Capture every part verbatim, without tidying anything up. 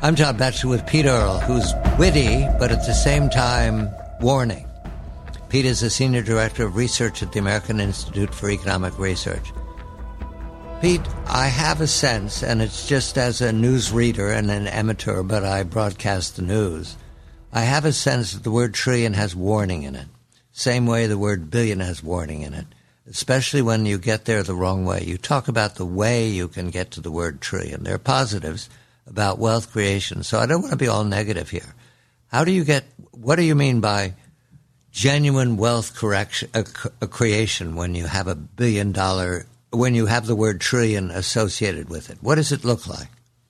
I'm John Batchelor with Pete Earle, who's witty, but at the same time warning. Pete is a senior director of research at the American Institute for Economic Research. Pete, I have a sense, and it's just as a news reader and an amateur, but I broadcast the news, I have a sense that the word trillion has warning in it. Same way the word billion has warning in it, especially when you get there the wrong way. You talk about the way you can get to the word trillion. There are positives about wealth creation, so I don't want to be all negative here. How do you get, what do you mean by genuine wealth correction, uh, uh, creation when you have a billion dollar, when you have the word trillion associated with it? What does it look like?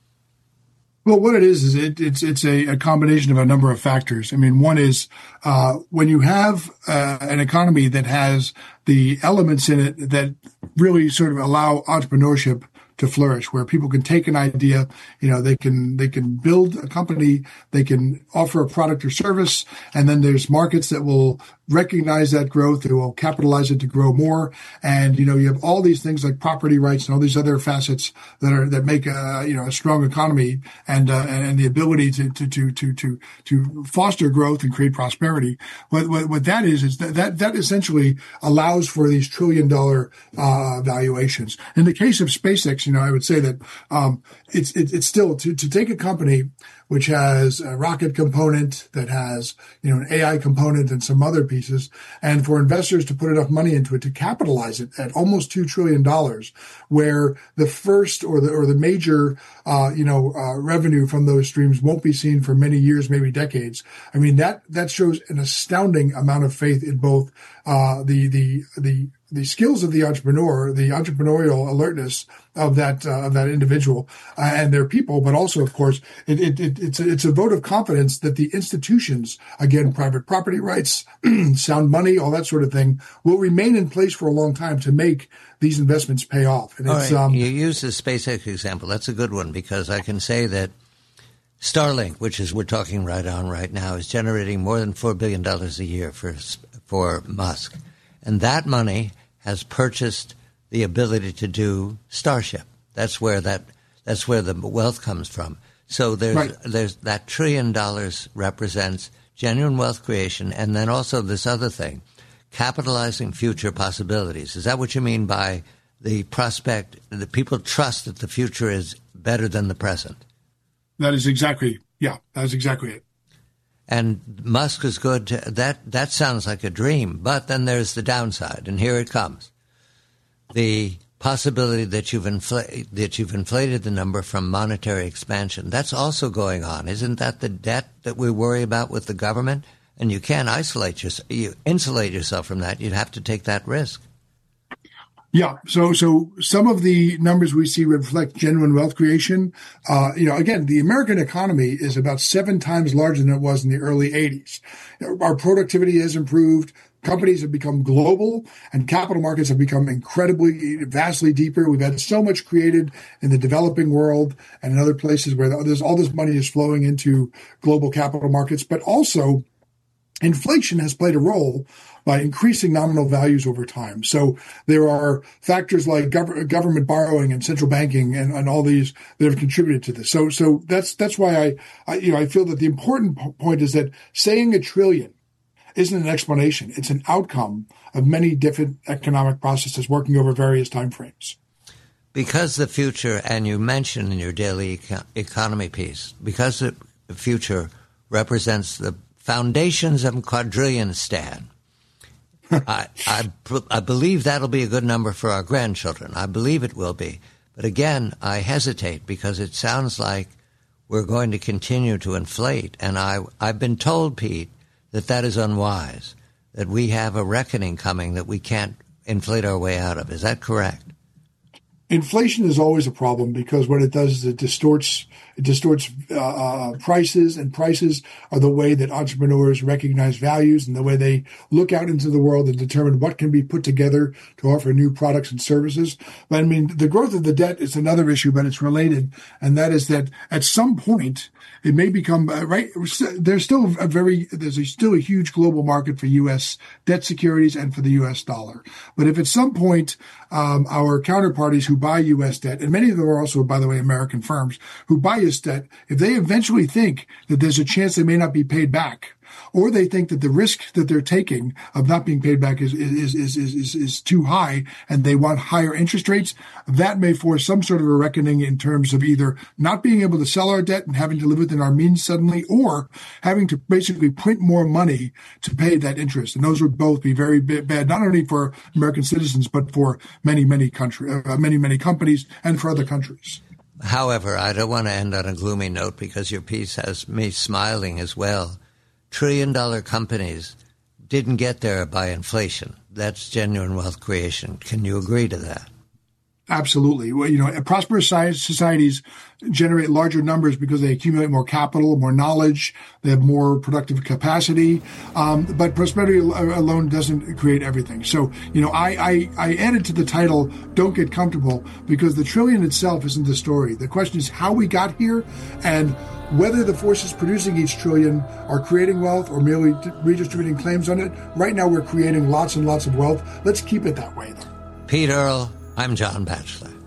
Well, what it is is it, it's it's a, a combination of a number of factors. I mean, one is uh, when you have uh, an economy that has the elements in it that really sort of allow entrepreneurship to flourish, where people can take an idea, you know, they can they can build a company, they can offer a product or service, and then there's markets that will recognize that growth, they will capitalize it to grow more. And, you know, you have all these things like property rights and all these other facets that are, that make a, you know, a strong economy and, uh, and the ability to, to, to, to, to, to foster growth and create prosperity. What, what, what that is, is that, that, that essentially allows for these trillion dollar, uh, valuations. In the case of SpaceX, you know, I would say that, um, it's, it, it's still to, to take a company which has a rocket component, that has, you know, an A I component and some other pieces, and for investors to put enough money into it to capitalize it at almost two trillion dollars, where the first or the, or the major, uh, you know, uh, revenue from those streams won't be seen for many years, maybe decades. I mean, that, that shows an astounding amount of faith in both, uh, the, the, the, the skills of the entrepreneur, the entrepreneurial alertness of that uh, of that individual uh, and their people, but also, of course, it, it, it, it's a, it's a vote of confidence that the institutions, again, private property rights, sound money, all that sort of thing, will remain in place for a long time to make these investments pay off. And all it's, right. um, You use the SpaceX example. That's a good one, because I can say that Starlink, which is we're talking right on right now, is generating more than four billion dollars a year for for Musk, and that money has purchased the ability to do Starship. That's where that that's where the wealth comes from. So there's right. there's that trillion dollars represents genuine wealth creation, and then also this other thing, capitalizing future possibilities. Is that what you mean by the prospect that people trust that the future is better than the present? That is exactly yeah. That's exactly it. And Musk is good. To, that that sounds like a dream, but then there's the downside, and here it comes: the possibility that you've infl- that you've inflated the number from monetary expansion. That's also going on, isn't that the debt that we worry about with the government? And you can't isolate yourself, you insulate yourself from that. You'd have to take that risk. Yeah. So, so some of the numbers we see reflect genuine wealth creation. Uh, you know, again, the American economy is about seven times larger than it was in the early eighties. Our productivity has improved. Companies have become global, and capital markets have become incredibly, vastly deeper. We've had so much created in the developing world and in other places where there's all this money is flowing into global capital markets, but also inflation has played a role by increasing nominal values over time. So there are factors like gov- government borrowing and central banking and, and all these that have contributed to this. So, so that's, that's why I, I, you know, I feel that the important p- point is that saying a trillion isn't an explanation. It's an outcome of many different economic processes working over various timeframes. Because the future, and you mentioned in your daily eco- economy piece, because the future represents the foundations of quadrillion-stan, I, I, I believe that'll be a good number for our grandchildren. I believe it will be. But again, I hesitate because it sounds like we're going to continue to inflate. And I, I've been told, Pete, that that is unwise, that we have a reckoning coming that we can't inflate our way out of. Is that correct? Inflation is always a problem because what it does is it distorts it distorts uh, uh, prices, and prices are the way that entrepreneurs recognize values and the way they look out into the world and determine what can be put together to offer new products and services. But I mean, the growth of the debt is another issue, but it's related, and that is that at some point it may become uh, right. There's still a very there's a, still a huge global market for U S debt securities and for the U S dollar. But if at some point um, our counterparties who buy U S debt, and many of them are also, by the way, American firms who buy U S debt, if they eventually think that there's a chance they may not be paid back, or they think that the risk that they're taking of not being paid back is, is, is, is, is, is too high and they want higher interest rates, that may force some sort of a reckoning in terms of either not being able to sell our debt and having to live within our means suddenly, or having to basically print more money to pay that interest. And those would both be very bad, not only for American citizens, but for many, many country, uh, many, many companies and for other countries. However, I don't want to end on a gloomy note because your piece has me smiling as well. Trillion-dollar companies didn't get there by inflation. That's genuine wealth creation. Can you agree to that? Absolutely. Well, you know, prosperous societies generate larger numbers because they accumulate more capital, more knowledge, they have more productive capacity. Um, but prosperity alone doesn't create everything. So, you know, I, I, I added to the title, Don't Get Comfortable, because the trillion itself isn't the story. The question is how we got here and whether the forces producing each trillion are creating wealth or merely redistributing claims on it. Right now, we're creating lots and lots of wealth. Let's keep it that way, though. Pete Earle, I'm John Batchelor.